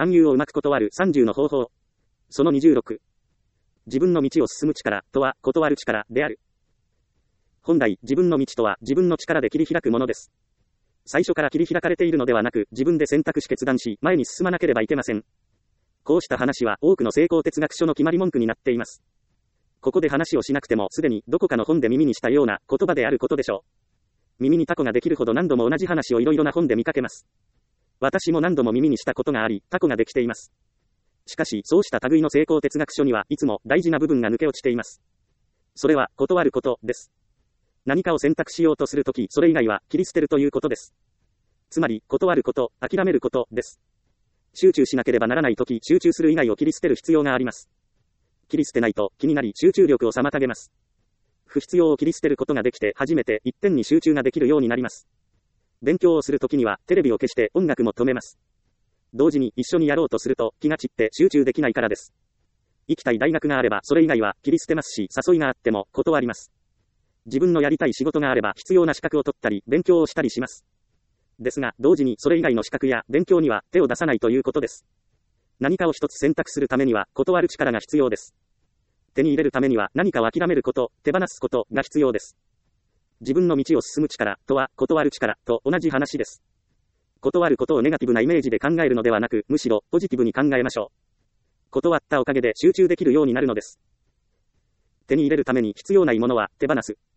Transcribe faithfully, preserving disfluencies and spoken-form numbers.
勧誘をうまく断るさんじゅうの方法。そのにじゅうろく。自分の道を進む力とは断る力である。本来、自分の道とは自分の力で切り開くものです。最初から切り開かれているのではなく、自分で選択し決断し、前に進まなければいけません。こうした話は多くの成功哲学書の決まり文句になっています。ここで話をしなくてもすでにどこかの本で耳にしたような言葉であることでしょう。耳にタコができるほど何度も同じ話をいろいろな本で見かけます。私も何度も耳にしたことがあり、タコができています。しかし、そうした類の成功哲学書にはいつも大事な部分が抜け落ちています。それは、断ることです。何かを選択しようとするとき、それ以外は切り捨てるということです。つまり、断ること、諦めることです。集中しなければならないとき、集中する以外を切り捨てる必要があります。切り捨てないと気になり集中力を妨げます。不必要を切り捨てることができて初めて一点に集中ができるようになります。勉強をするときにはテレビを消して音楽も止めます。同時に一緒にやろうとすると気が散って集中できないからです。行きたい大学があればそれ以外は切り捨てますし、誘いがあっても断ります。自分のやりたい仕事があれば必要な資格を取ったり勉強をしたりします。ですが同時にそれ以外の資格や勉強には手を出さないということです。何かを一つ選択するためには断る力が必要です。手に入れるためには何かを諦めること、手放すことが必要です。自分の道を進む力とは断る力と同じ話です。断ることをネガティブなイメージで考えるのではなく、むしろポジティブに考えましょう。断ったおかげで集中できるようになるのです。手に入れるために必要ないものは手放す。